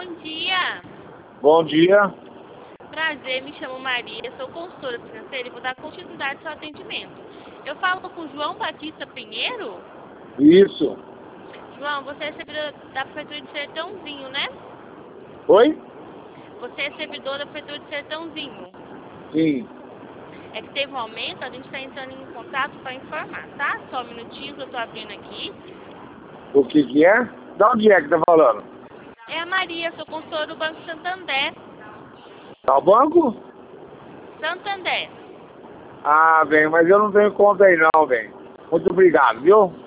bom dia. Bom dia. Prazer, me chamo Maria, sou consultora financeira e vou dar continuidade ao seu atendimento. Eu falo com João Batista Pinheiro? Isso. João, você é servidor da Prefeitura de Sertãozinho, né? Oi? Você é servidor da Prefeitura de Sertãozinho. Sim. É que teve um aumento, a gente está entrando em contato para informar, tá? Só um minutinho que eu estou abrindo aqui. O que é? De onde é que tá falando? É a Maria, sou consultora do Banco Santander. Tá o banco? Santander. Ah, bem, mas eu não tenho conta aí não, bem. Muito obrigado, viu?